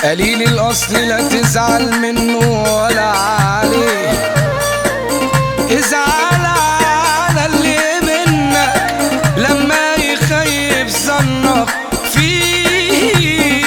قليل الأصل لا تزعل منه ولا عليه، ازعل على اللي منك لما يخيب ظنك فيه.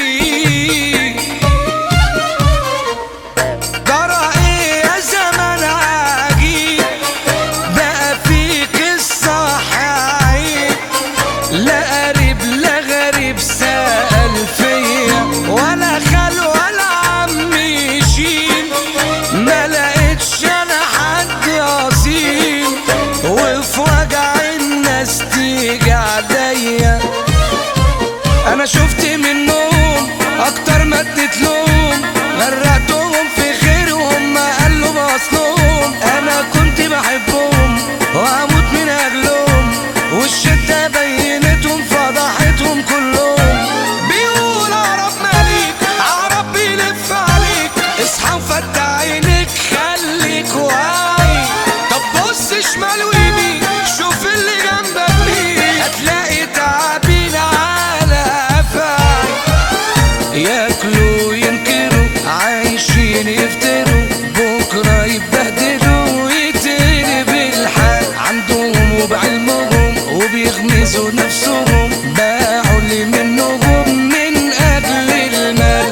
جرى ايه يا زمان عجيب بقى فيك الصح عيب، لا قريب لا غريب سأل فيا ولا خال ولا عم يشيل، ما لقيتش انا حد اصيل وفي وجع الناس تيجي عليا. انا شفت منهم اكتر ما اديتلهم، غرقتهم في خير وهم قالوا باصلهم. انا كنت بحبهم واموت من اجلهم، والشدة بينتهم فضحتهم كلهم. بيقول عرب ماليك عرب بيلف عليك، اصحى وفتح عينيك خليك واعي. طب بص شمال ويمين شوف اللي جنبك مين، هتلاقي تعابين على قفاي، ياكلوا ينكروا عايشين يفتروا، بكره يتبهدلوا ويتقلب الحال. عندهم وبعلمهم وبيغمزوا نفسهم، باعوا اللي منهم من اجل المال.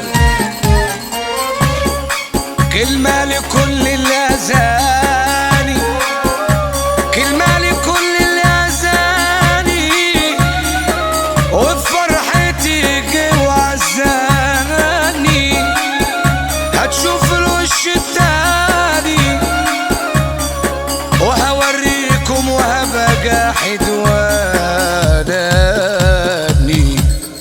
كلمة لكل اللي اذاني، كلمة لكل اللي اذاني، وفي فرحتي جه وعزاني. هتشوف الوش التاني وهوريكم وهبقى جاحد وداني.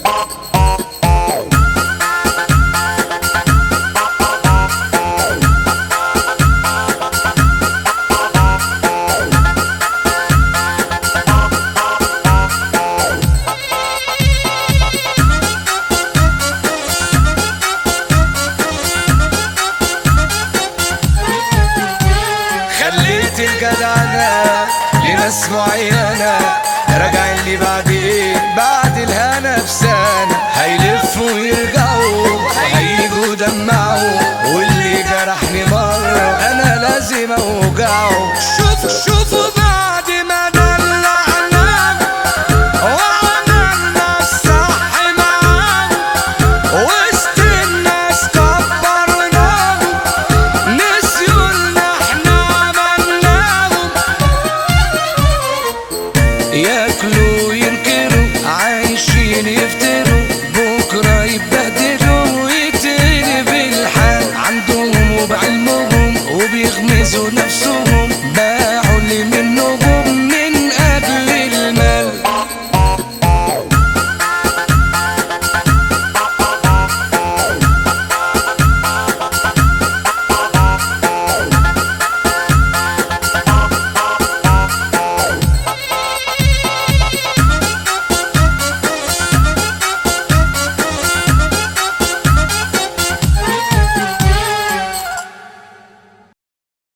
خليت الجدعنة لناس معينة، راجعين لي بعد ايه بعد الهنا بسنة. هيلفوا ويرجعوا هيجوا دمعوا، واللي جرحني مرة انا لازم اوجعه. شوفوا بعد ما دلعنا وعملنا الصح معاه، وسط الناس كبرناهم نسيوا اللي احنا عملناهم. ياكلوا